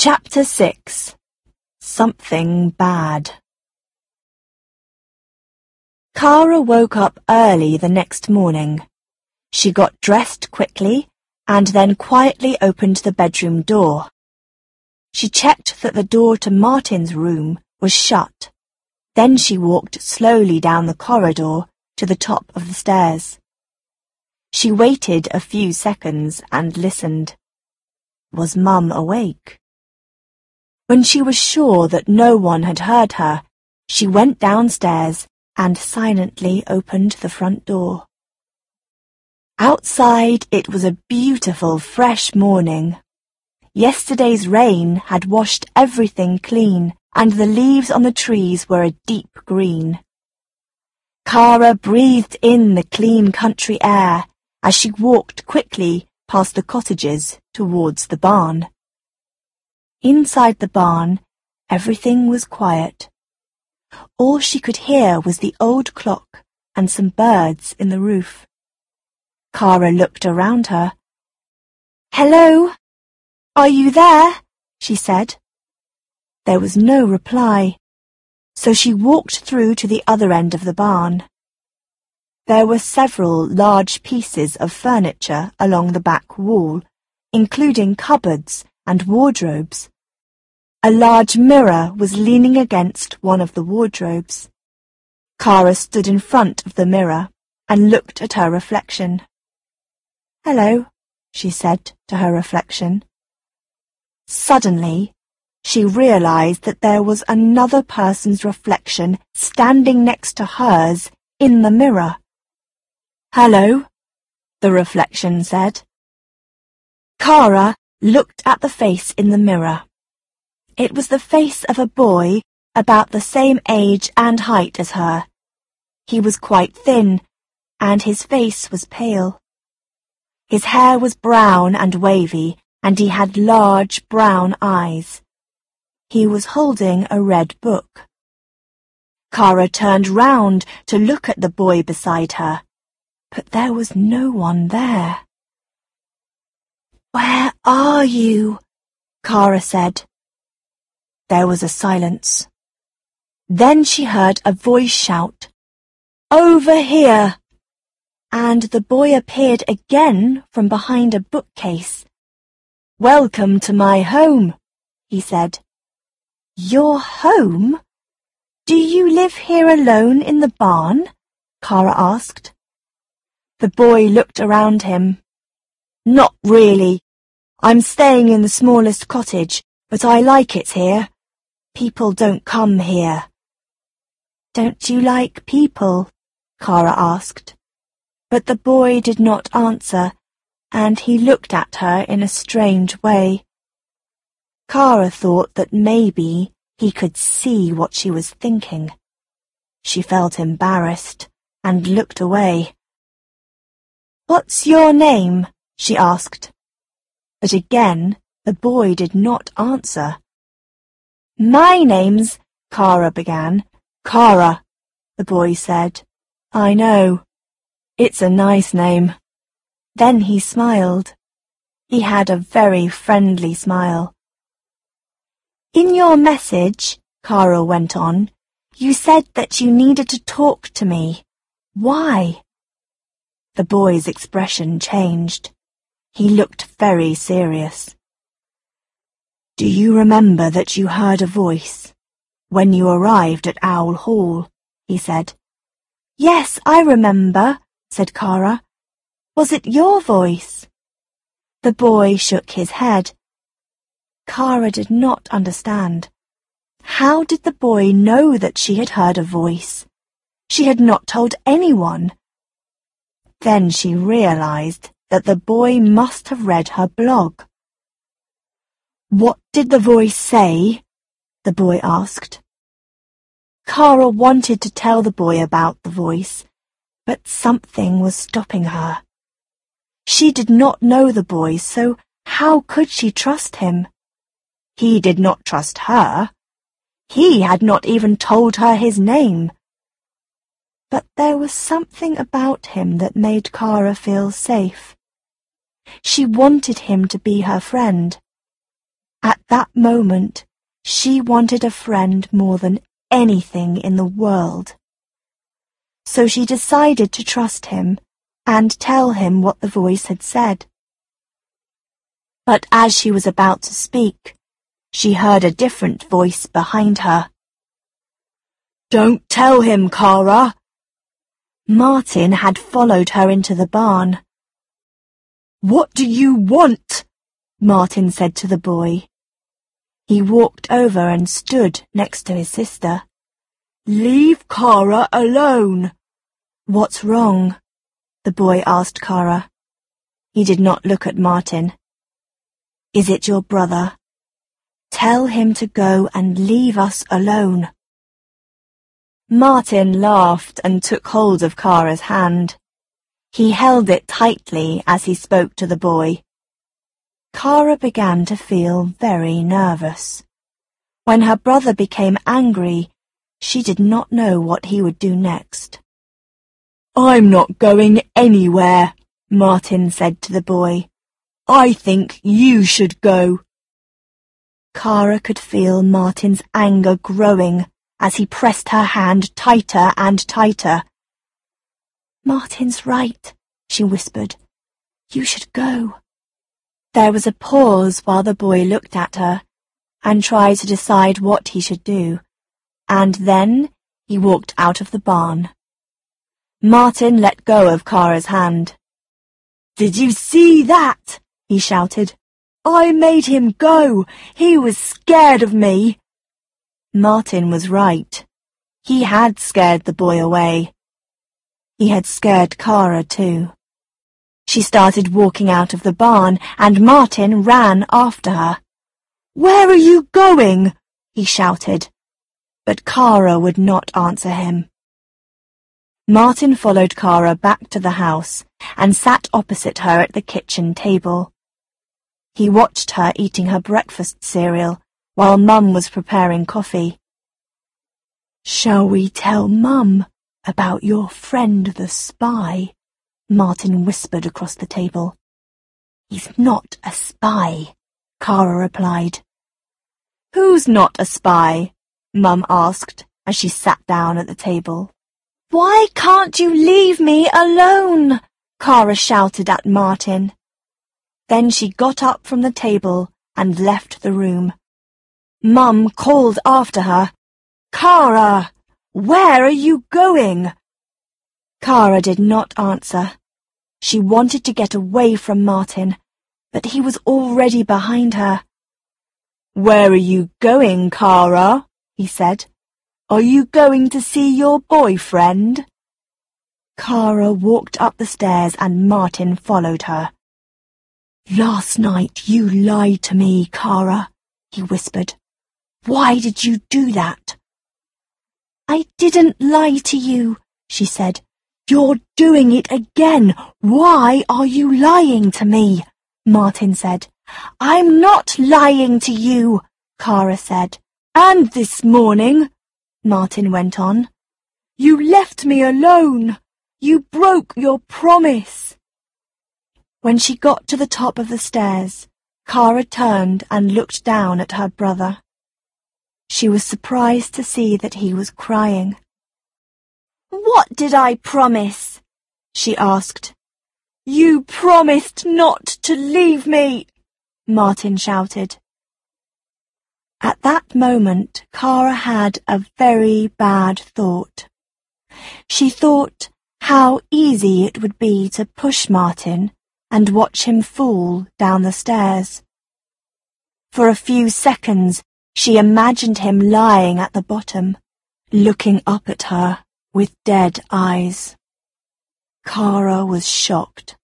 Chapter 6. Something Bad. Kara woke up early the next morning. She got dressed quickly and then quietly opened the bedroom door. She checked that the door to Martin's room was shut. Then she walked slowly down the corridor to the top of the stairs. She waited a few seconds and listened. Was Mum awake? When she was sure that no one had heard her, she went downstairs and silently opened the front door. Outside it was a beautiful, fresh morning. Yesterday's rain had washed everything clean, and the leaves on the trees were a deep green. Kara breathed in the clean country air as she walked quickly past the cottages towards the barn. Inside the barn, everything was quiet. All she could hear was the old clock and some birds in the roof. Kara looked around her. "Hello? Are you there?" she said. There was no reply, so she walked through to the other end of the barn. There were several large pieces of furniture along the back wall, including cupboards and wardrobes. A large mirror was leaning against one of the wardrobes. Kara stood in front of the mirror and looked at her reflection. "Hello," she said to her reflection. Suddenly, she realized that there was another person's reflection standing next to hers in the mirror. "Hello," the reflection said. Kara looked at the face in the mirror. It was the face of a boy about the same age and height as her. He was quite thin, and his face was pale. His hair was brown and wavy, and he had large brown eyes. He was holding a red book. Kara turned round to look at the boy beside her, but there was no one there. "Where are you?" Kara said. There was a silence. Then she heard a voice shout, "Over here!" And the boy appeared again from behind a bookcase. "Welcome to my home," he said. "Your home? Do you live here alone in the barn?" Kara asked. The boy looked around him. "Not really. I'm staying in the smallest cottage, but I like it here. People don't come here." "Don't you like people?" Kara asked. But the boy did not answer, and he looked at her in a strange way. Kara thought that maybe he could see what she was thinking. She felt embarrassed and looked away. "What's your name?" she asked. But again the boy did not answer. "My name's—" Kara began. "Kara," the boy said. "I know. It's a nice name." Then he smiled. He had a very friendly smile. "In your message," Kara went on, "you said that you needed to talk to me. Why?" The boy's expression changed. He looked very serious. "Do you remember that you heard a voice when you arrived at Owl Hall?" he said. "Yes, I remember," said Kara. "Was it your voice?" The boy shook his head. Kara did not understand. How did the boy know that she had heard a voice? She had not told anyone. Then she realized that the boy must have read her blog. "What did the voice say?" the boy asked. Kara wanted to tell the boy about the voice, but something was stopping her. She did not know the boy, so how could she trust him? He did not trust her. He had not even told her his name. But there was something about him that made Kara feel safe. She wanted him to be her friend. At that moment, she wanted a friend more than anything in the world. So she decided to trust him and tell him what the voice had said. But as she was about to speak, she heard a different voice behind her. "Don't tell him, Kara." Martin had followed her into the barn. "What do you want?" Martin said to the boy. He walked over and stood next to his sister. "Leave Kara alone." "What's wrong?" the boy asked Kara. He did not look at Martin. "Is it your brother? Tell him to go and leave us alone." Martin laughed and took hold of Kara's hand. He held it tightly as he spoke to the boy. Kara began to feel very nervous. When her brother became angry, she did not know what he would do next. "I'm not going anywhere," Martin said to the boy. "I think you should go." Kara could feel Martin's anger growing as he pressed her hand tighter and tighter. "Martin's right," she whispered. "You should go." There was a pause while the boy looked at her and tried to decide what he should do, and then he walked out of the barn. Martin let go of Kara's hand. "Did you see that?" he shouted. "I made him go. He was scared of me." Martin was right. He had scared the boy away. He had scared Kara too. She started walking out of the barn, and Martin ran after her. "Where are you going?" he shouted. But Kara would not answer him. Martin followed Kara back to the house and sat opposite her at the kitchen table. He watched her eating her breakfast cereal while Mum was preparing coffee. "Shall we tell Mum about your friend the spy?" Martin whispered across the table. "He's not a spy," Kara replied. "Who's not a spy?" Mum asked as she sat down at the table. "Why can't you leave me alone?" Kara shouted at Martin. Then she got up from the table and left the room. Mum called after her, "Kara, where are you going?" Kara did not answer. She wanted to get away from Martin, but he was already behind her. "Where are you going, Kara?" he said. "Are you going to see your boyfriend?" Kara walked up the stairs and Martin followed her. "Last night you lied to me, Kara," he whispered. "Why did you do that?" "I didn't lie to you," she said. "You're doing it again. Why are you lying to me?" Martin said. "I'm not lying to you," Kara said. "And this morning," Martin went on, "you left me alone. You broke your promise." When she got to the top of the stairs, Kara turned and looked down at her brother. She was surprised to see that he was crying. "What did I promise?" she asked. "You promised not to leave me," Martin shouted. At that moment, Kara had a very bad thought. She thought how easy it would be to push Martin and watch him fall down the stairs. For a few seconds, she imagined him lying at the bottom, looking up at her with dead eyes. Kara was shocked.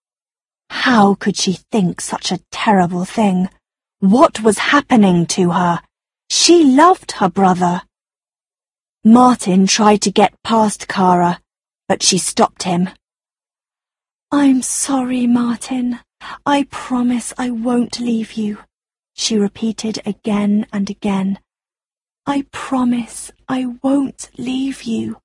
How could she think such a terrible thing? What was happening to her? She loved her brother. Martin tried to get past Kara, but she stopped him. "I'm sorry, Martin. I promise I won't leave you," she repeated again and again. "I promise I won't leave you."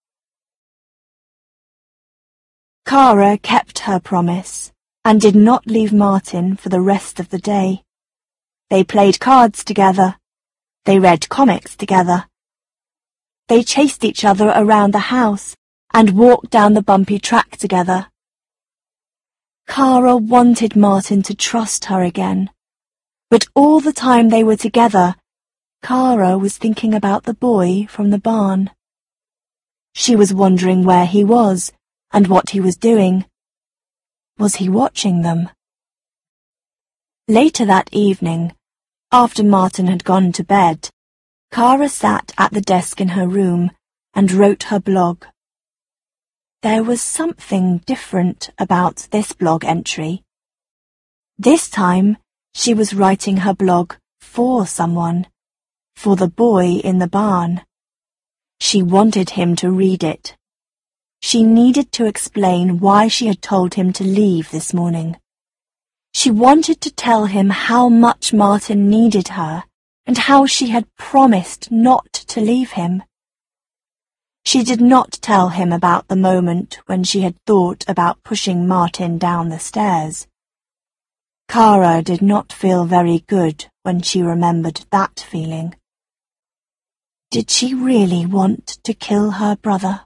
Kara kept her promise and did not leave Martin for the rest of the day. They played cards together. They read comics together. They chased each other around the house and walked down the bumpy track together. Kara wanted Martin to trust her again, but all the time they were together, Kara was thinking about the boy from the barn. She was wondering where he was and what he was doing. Was he watching them? Later that evening, after Martin had gone to bed, Kara sat at the desk in her room and wrote her blog. There was something different about this blog entry. This time, she was writing her blog for someone, for the boy in the barn. She wanted him to read it. She needed to explain why she had told him to leave this morning. She wanted to tell him how much Martin needed her and how she had promised not to leave him. She did not tell him about the moment when she had thought about pushing Martin down the stairs. Kara did not feel very good when she remembered that feeling. Did she really want to kill her brother?